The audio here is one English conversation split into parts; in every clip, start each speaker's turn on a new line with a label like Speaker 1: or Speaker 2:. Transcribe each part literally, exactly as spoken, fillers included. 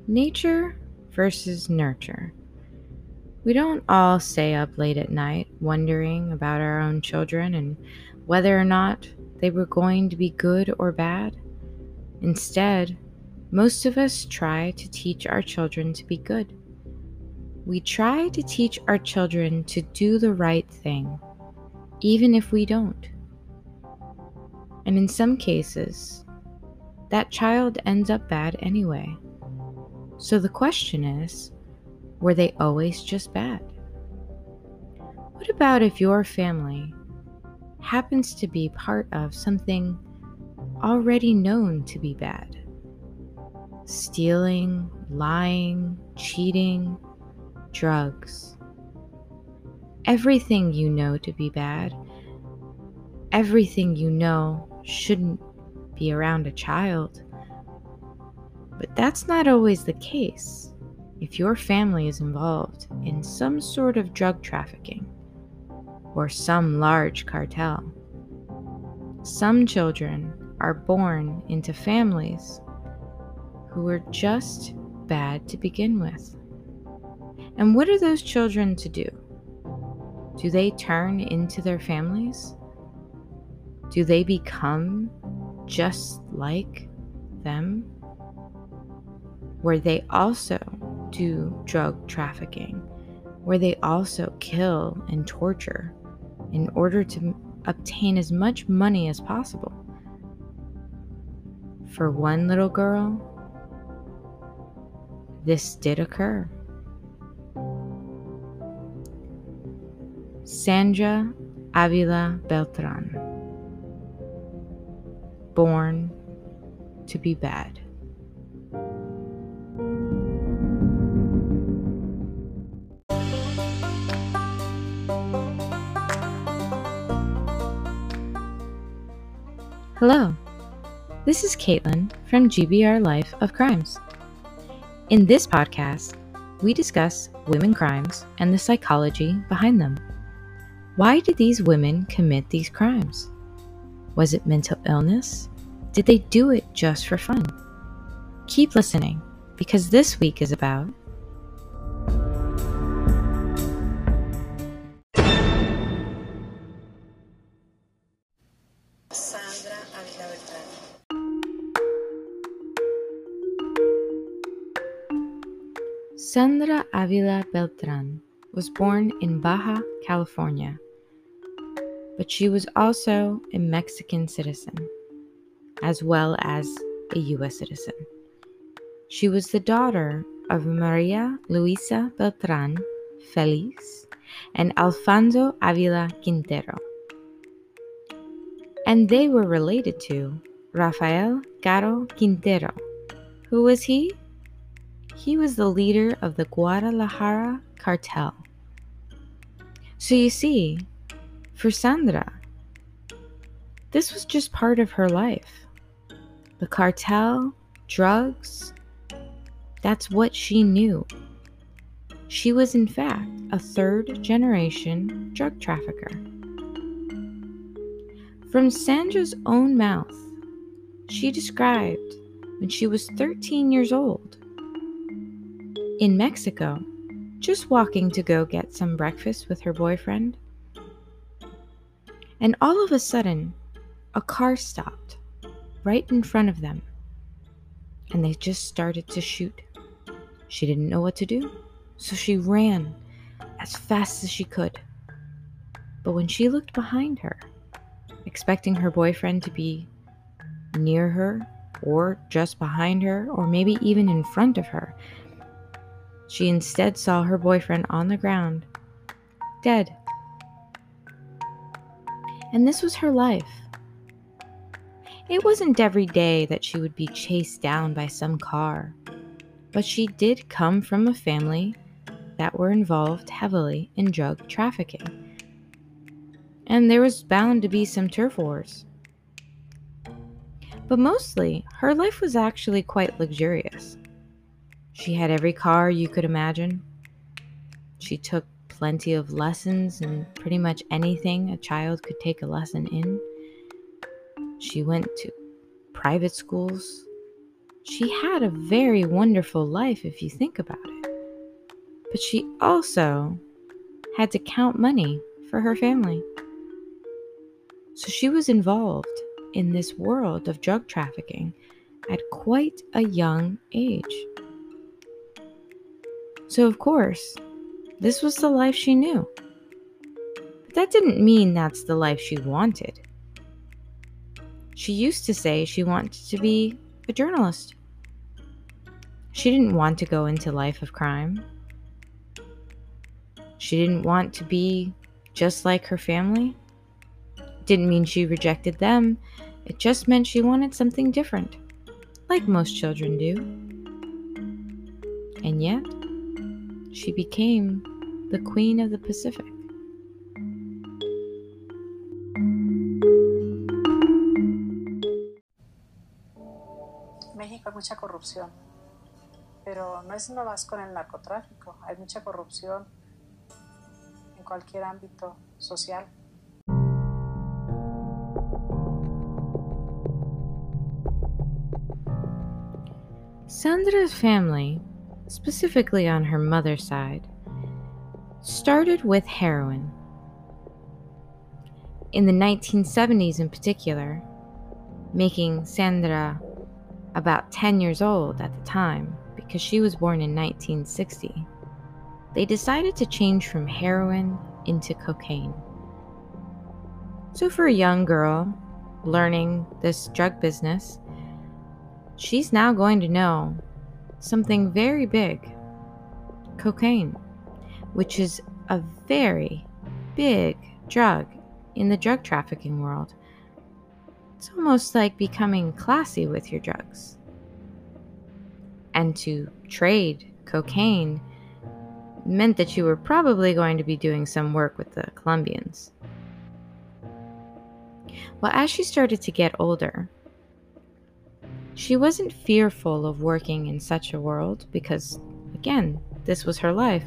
Speaker 1: Nature versus nurture. We don't all stay up late at night wondering about our own children and whether or not they were going to be good or bad. Instead, most of us try to teach our children to be good. We try to teach our children to do the right thing, even if we don't. And in some cases, that child ends up bad anyway. So the question is, were they always just bad? What about if your family happens to be part of something already known to be bad? Stealing, lying, cheating, drugs. Everything you know to be bad, everything you know shouldn't be around a child. But that's not always the case if your family is involved in some sort of drug trafficking or some large cartel. Some children are born into families who are just bad to begin with. And what are those children to do? Do they turn into their families? Do they become just like them? Where they also do drug trafficking, where they also kill and torture in order to obtain as much money as possible. For one little girl, this did occur. Sandra Avila Beltran, born to be bad. Hello, this is Caitlin from G B R Life of Crimes. In this podcast, we discuss women crimes and the psychology behind them. Why did these women commit these crimes? Was it mental illness? Did they do it just for fun? Keep listening, because this week is about
Speaker 2: Sandra Avila Beltran.
Speaker 1: Sandra Avila Beltran was born in Baja California, but she was also a Mexican citizen, as well as a U S citizen. She was the daughter of Maria Luisa Beltran Feliz and Alfonso Avila Quintero. And they were related to Rafael Caro Quintero. Who was he? He was the leader of the Guadalajara cartel. So you see, for Sandra, this was just part of her life. The cartel, drugs, that's what she knew. She was in fact a third generation drug trafficker. From Sandra's own mouth, she described when she was thirteen years old in Mexico, just walking to go get some breakfast with her boyfriend. And all of a sudden, a car stopped right in front of them, and they just started to shoot. She didn't know what to do, so she ran as fast as she could. But when she looked behind her, expecting her boyfriend to be near her, or just behind her, or maybe even in front of her, she instead saw her boyfriend on the ground, dead. And this was her life. It wasn't every day that she would be chased down by some car, but she did come from a family that were involved heavily in drug trafficking. And there was bound to be some turf wars. But mostly, her life was actually quite luxurious. She had every car you could imagine. She took plenty of lessons in pretty much anything a child could take a lesson in. She went to private schools. She had a very wonderful life if you think about it. But she also had to count money for her family. So she was involved in this world of drug trafficking at quite a young age. So, of course, this was the life she knew. But that didn't mean that's the life she wanted. She used to say she wanted to be a journalist. She didn't want to go into life of crime. She didn't want to be just like her family. Didn't mean she rejected them. It just meant she wanted something different, like most children do. And yet, she became the Queen of the Pacific.
Speaker 3: México hay mucha corrupción, pero no es nomás con el narcotráfico, hay mucha corrupción en cualquier ámbito social.
Speaker 1: Sandra's family, specifically on her mother's side, started with heroin. In the nineteen seventies in particular, making Sandra about ten years old at the time because she was born in nineteen sixty, they decided to change from heroin into cocaine. So for a young girl learning this drug business, she's now going to know something very big: cocaine, which is a very big drug in the drug trafficking world. It's almost like becoming classy with your drugs. And to trade cocaine meant that you were probably going to be doing some work with the Colombians. Well, as she started to get older, she wasn't fearful of working in such a world because, again, this was her life.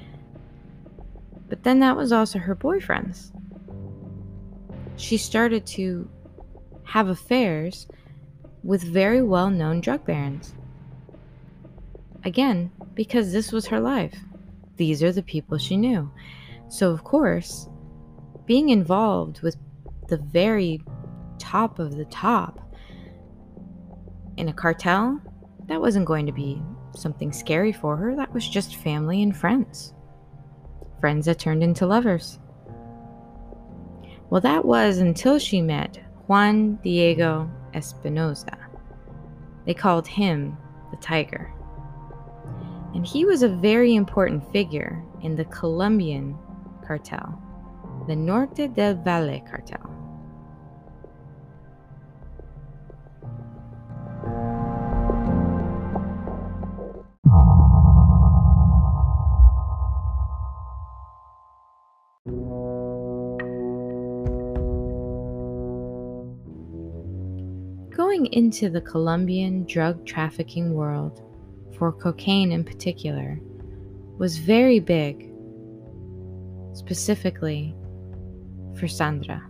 Speaker 1: But then that was also her boyfriend's. She started to have affairs with very well-known drug barons. Again, because this was her life. These are the people she knew. So, of course, being involved with the very top of the top in a cartel, that wasn't going to be something scary for her. That was just family and friends. Friends that turned into lovers. Well, that was until she met Juan Diego Espinosa. They called him the Tiger. And he was a very important figure in the Colombian cartel, the Norte del Valle cartel. Going into the Colombian drug trafficking world, for cocaine in particular, was very big, specifically for Sandra.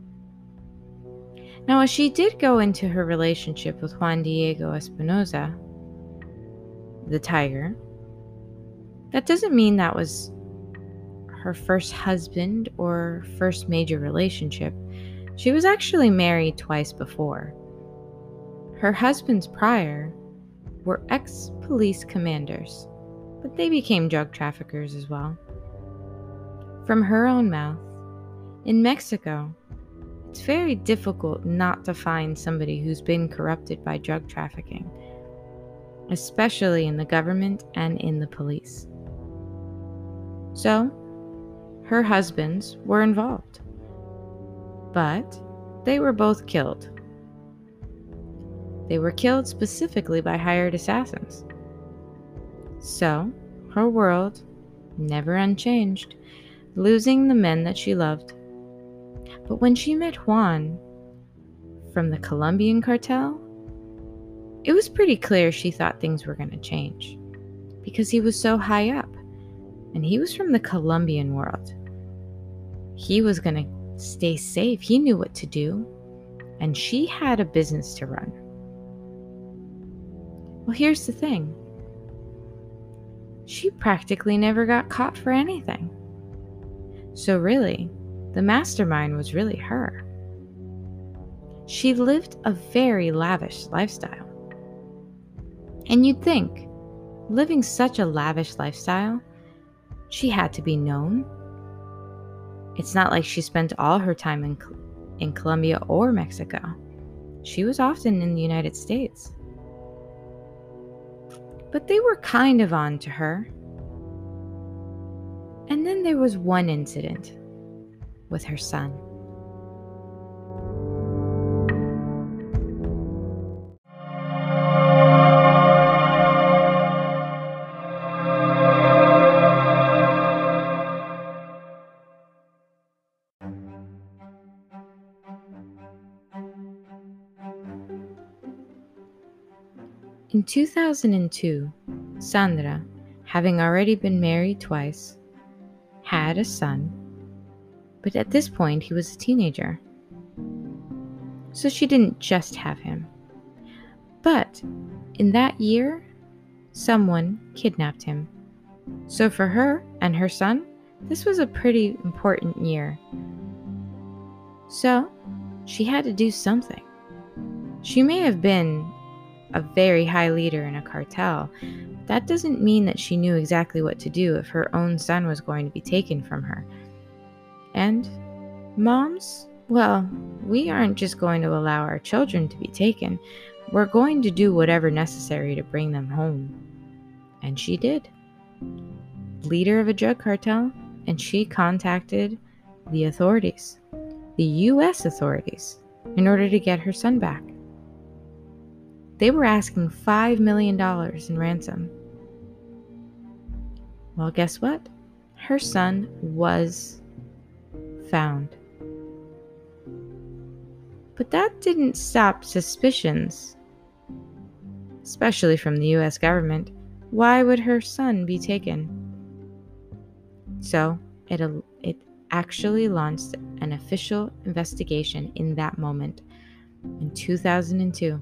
Speaker 1: Now, as she did go into her relationship with Juan Diego Espinosa, the Tiger, that doesn't mean that was her first husband or first major relationship. She was actually married twice before. Her husbands prior were ex-police commanders, but they became drug traffickers as well. From her own mouth, in Mexico, it's very difficult not to find somebody who's been corrupted by drug trafficking, especially in the government and in the police. So, her husbands were involved, but they were both killed. They were killed specifically by hired assassins. So, her world never unchanged, losing the men that she loved. But when she met Juan from the Colombian cartel, it was pretty clear she thought things were going to change because he was so high up and he was from the Colombian world. He was going to stay safe. He knew what to do, and she had a business to run. Well, here's the thing. She practically never got caught for anything. So really, the mastermind was really her. She lived a very lavish lifestyle. And you'd think, living such a lavish lifestyle, she had to be known. It's not like she spent all her time in, in Colombia or Mexico. She was often in the United States. But they were kind of on to her. And then there was one incident with her son. In two thousand two, Sandra, having already been married twice, had a son, but at this point he was a teenager. So she didn't just have him. But in that year, someone kidnapped him. So for her and her son, this was a pretty important year. So she had to do something. She may have been a very high leader in a cartel. That doesn't mean that she knew exactly what to do if her own son was going to be taken from her. And moms, well, we aren't just going to allow our children to be taken. We're going to do whatever necessary to bring them home. And she did. Leader of a drug cartel, and she contacted the authorities, the U S authorities, in order to get her son back. They were asking five million dollars in ransom. Well, guess what? Her son was found. But that didn't stop suspicions, especially from the U S government. Why would her son be taken? So it, it actually launched an official investigation in that moment, in two thousand two.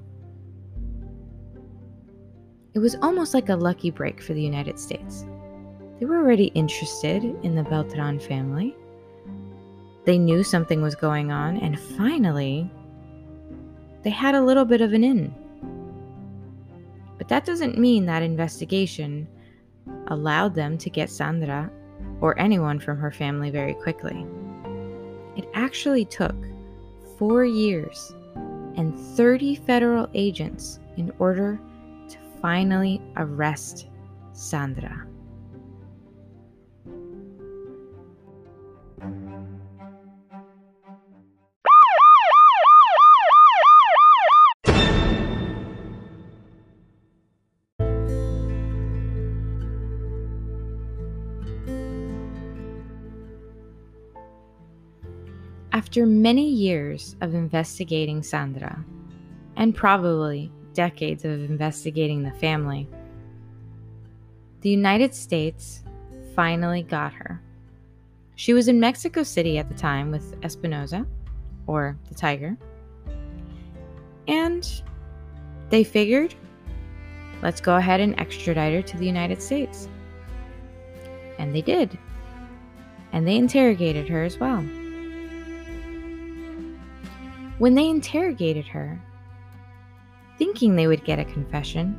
Speaker 1: It was almost like a lucky break for the United States. They were already interested in the Beltran family. They knew something was going on, and finally, they had a little bit of an in. But that doesn't mean that investigation allowed them to get Sandra or anyone from her family very quickly. It actually took four years and thirty federal agents in order to finally arrest Sandra. After many years of investigating Sandra, and probably decades of investigating the family, the United States finally got her. She was in Mexico City at the time with Espinosa, or the Tiger, and they figured, let's go ahead and extradite her to the United States. And they did. And they interrogated her as well. When they interrogated her, thinking they would get a confession,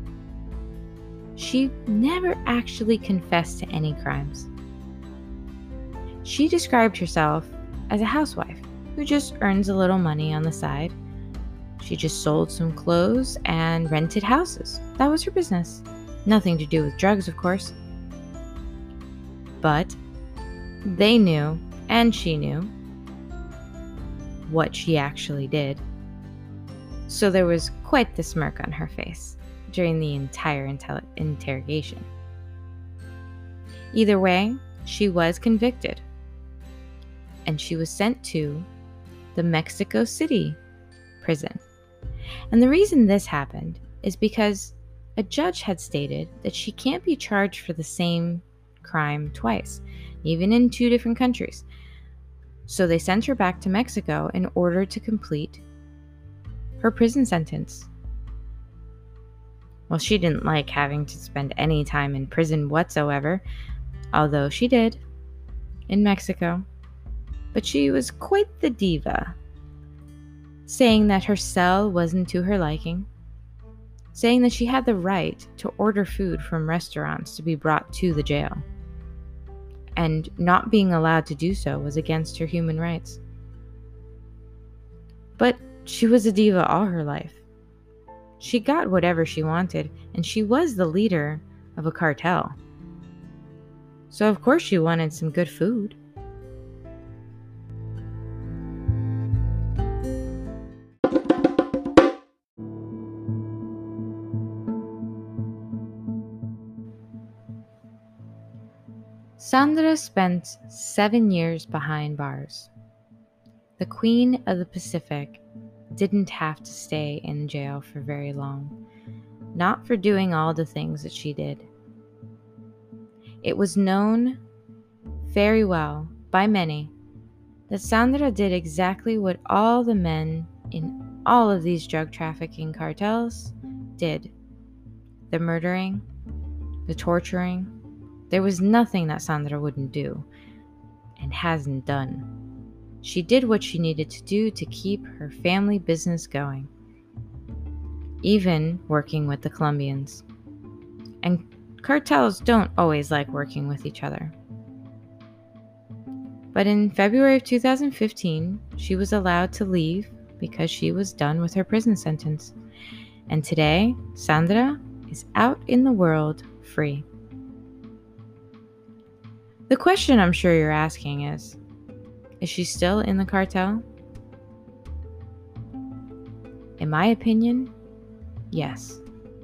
Speaker 1: she never actually confessed to any crimes. She described herself as a housewife who just earns a little money on the side. She just sold some clothes and rented houses. That was her business. Nothing to do with drugs, of course. But they knew, and she knew, what she actually did. So there was quite the smirk on her face during the entire intel- interrogation. Either way, she was convicted, and she was sent to the Mexico City prison. And the reason this happened is because a judge had stated that she can't be charged for the same crime twice, even in two different countries. So they sent her back to Mexico in order to complete her prison sentence. Well, she didn't like having to spend any time in prison whatsoever, although she did, in Mexico. But she was quite the diva, saying that her cell wasn't to her liking, saying that she had the right to order food from restaurants to be brought to the jail, and not being allowed to do so was against her human rights. But she was a diva all her life. She got whatever she wanted, and she was the leader of a cartel. So of course she wanted some good food. Sandra spent seven years behind bars. The Queen of the Pacific didn't have to stay in jail for very long, not for doing all the things that she did. It was known very well by many that Sandra did exactly what all the men in all of these drug trafficking cartels did. The murdering, the torturing. There was nothing that Sandra wouldn't do and hasn't done. She did what she needed to do to keep her family business going, even working with the Colombians. And cartels don't always like working with each other. But in February of two thousand fifteen, she was allowed to leave because she was done with her prison sentence. And today, Sandra is out in the world free. The question I'm sure you're asking is, is she still in the cartel? In my opinion, yes.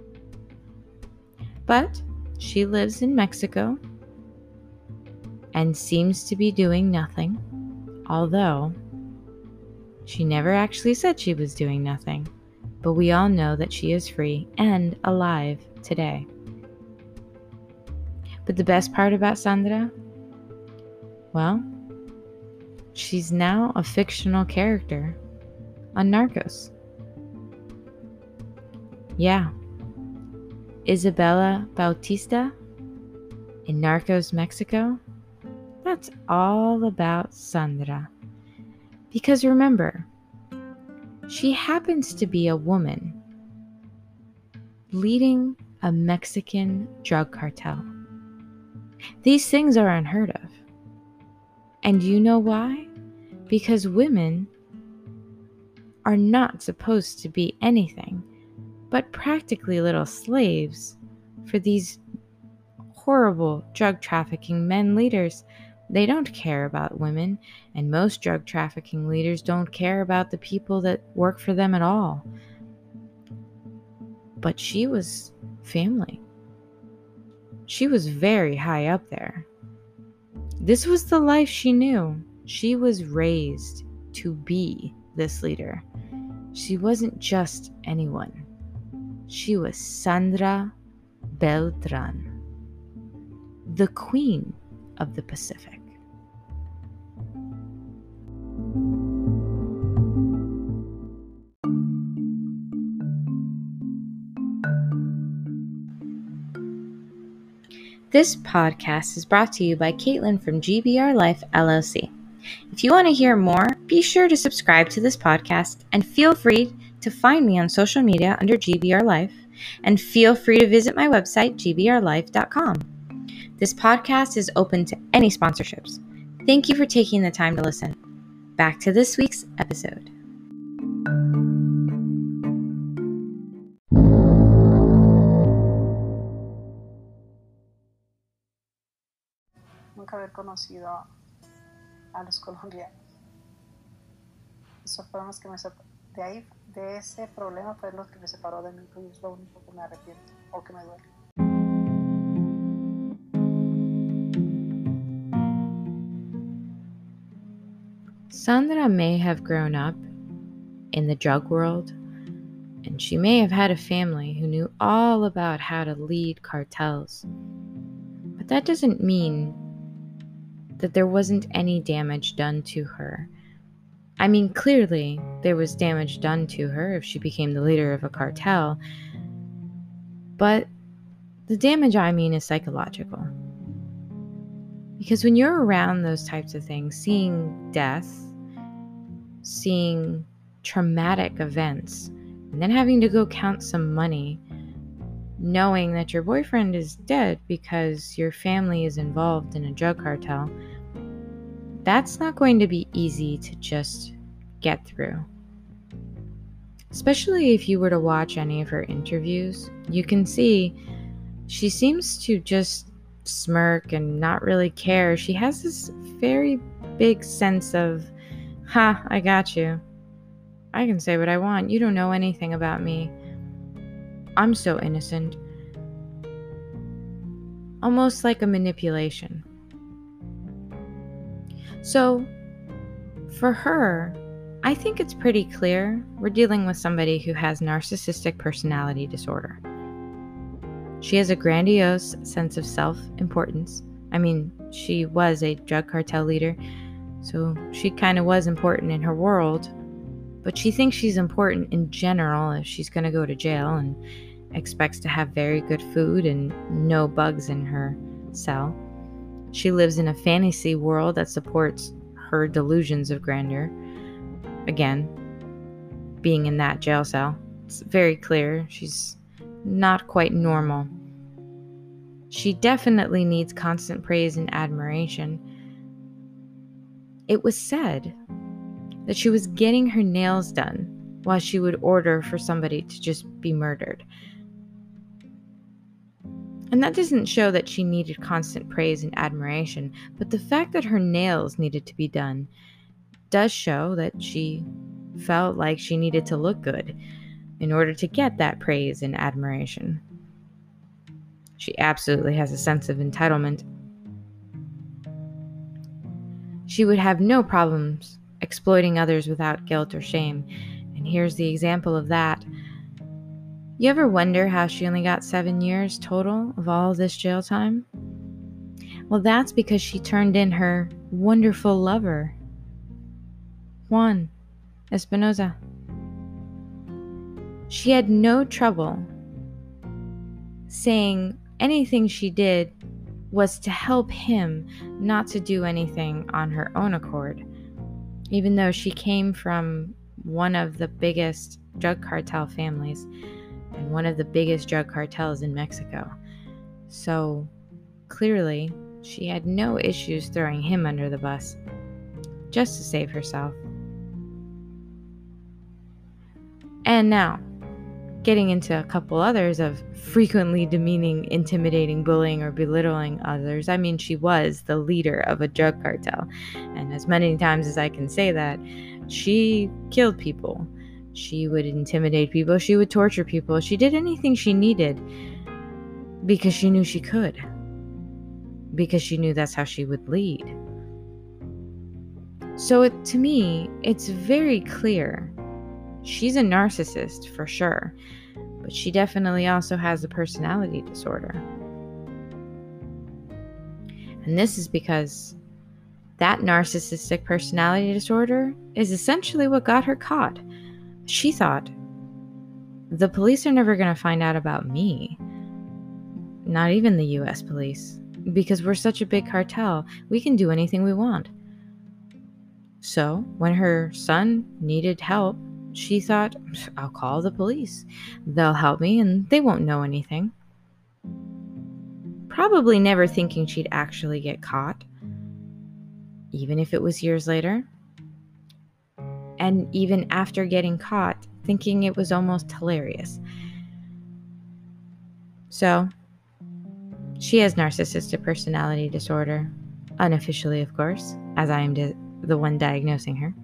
Speaker 1: But she lives in Mexico and seems to be doing nothing, although she never actually said she was doing nothing. But we all know that she is free and alive today. But the best part about Sandra? Well, she's now a fictional character on Narcos. Yeah, Isabela Bautista in Narcos Mexico, that's all about Sandra. Because remember, she happens to be a woman leading a Mexican drug cartel. These things are unheard of. And you know why? Because women are not supposed to be anything but practically little slaves for these horrible drug trafficking men leaders. They don't care about women, and most drug trafficking leaders don't care about the people that work for them at all. But she was family. She was very high up there. This was the life she knew. She was raised to be this leader. She wasn't just anyone. She was Sandra Beltran, the Queen of the Pacific. This podcast is brought to you by Caitlin from G B R Life, L L C. If you want to hear more, be sure to subscribe to this podcast and feel free to find me on social media under G B R Life, and feel free to visit my website, g b r life dot com. This podcast is open to any sponsorships. Thank you for taking the time to listen. Back to this week's episode.
Speaker 3: Nunca haber conocido a los colombianos. Esos fueron los que me separaron. De ahí, de ese problema fue lo que me separó de mi hijo, y es lo único que me arrepiento o que me duele.
Speaker 1: Sandra may have grown up in the drug world, and she may have had a family who knew all about how to lead cartels. But that doesn't mean that there wasn't any damage done to her. I mean, clearly there was damage done to her if she became the leader of a cartel, But the damage I mean is psychological. Because when you're around those types of things, seeing death, seeing traumatic events, and then having to go count some money, knowing that your boyfriend is dead because your family is involved in a drug cartel, that's not going to be easy to just get through. Especially if you were to watch any of her interviews, you can see she seems to just smirk and not really care. She has this very big sense of, ha, I got you. I can say what I want. You don't know anything about me. I'm so innocent. Almost like a manipulation. So, for her, I think it's pretty clear we're dealing with somebody who has narcissistic personality disorder. She has a grandiose sense of self-importance. I mean, she was a drug cartel leader, so she kind of was important in her world, but she thinks she's important in general if she's going to go to jail, and expects to have very good food and no bugs in her cell. She lives in a fantasy world that supports her delusions of grandeur. Again, being in that jail cell, it's very clear she's not quite normal. She definitely needs constant praise and admiration. It was said that she was getting her nails done while she would order for somebody to just be murdered. And that doesn't show that she needed constant praise and admiration, but the fact that her nails needed to be done does show that she felt like she needed to look good in order to get that praise and admiration. She absolutely has a sense of entitlement. She would have no problems exploiting others without guilt or shame, and here's the example of that. You ever wonder how she only got seven years total of all this jail time? Well, that's because she turned in her wonderful lover, Juan Espinoza. She had no trouble saying anything she did was to help him, not to do anything on her own accord, even though she came from one of the biggest drug cartel families and one of the biggest drug cartels in Mexico. So clearly, she had no issues throwing him under the bus, just to save herself. And now, getting into a couple others of frequently demeaning, intimidating, bullying, or belittling others. I mean, she was the leader of a drug cartel. And as many times as I can say that, she killed people. She would intimidate people. She would torture people. She did anything she needed because she knew she could. Because she knew that's how she would lead. So it, to me, it's very clear. She's a narcissist for sure, but she definitely also has a personality disorder. And this is because that narcissistic personality disorder is essentially what got her caught. She thought, the police are never going to find out about me. Not even the U S police, because we're such a big cartel. We can do anything we want. So when her son needed help, she thought, I'll call the police. They'll help me and they won't know anything. Probably never thinking she'd actually get caught, even if it was years later. And even after getting caught, thinking it was almost hilarious. So, she has narcissistic personality disorder, unofficially, of course, as I am di- the one diagnosing her.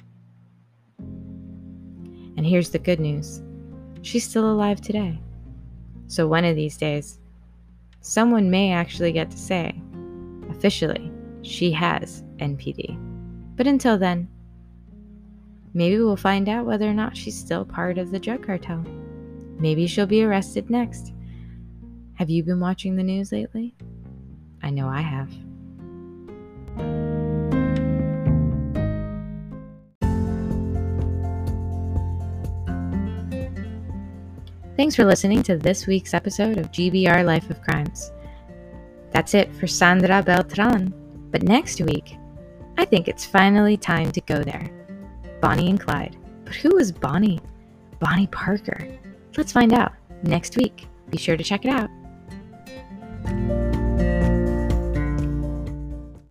Speaker 1: And here's the good news. She's still alive today. So one of these days, someone may actually get to say, officially, she has N P D. But until then, maybe we'll find out whether or not she's still part of the drug cartel. Maybe she'll be arrested next. Have you been watching the news lately? I know I have. Thanks for listening to this week's episode of G B R Life of Crimes. That's it for Sandra Beltran. But next week, I think it's finally time to go there. Bonnie and Clyde. But who is Bonnie? Bonnie Parker. Let's find out next week. Be sure to check it out.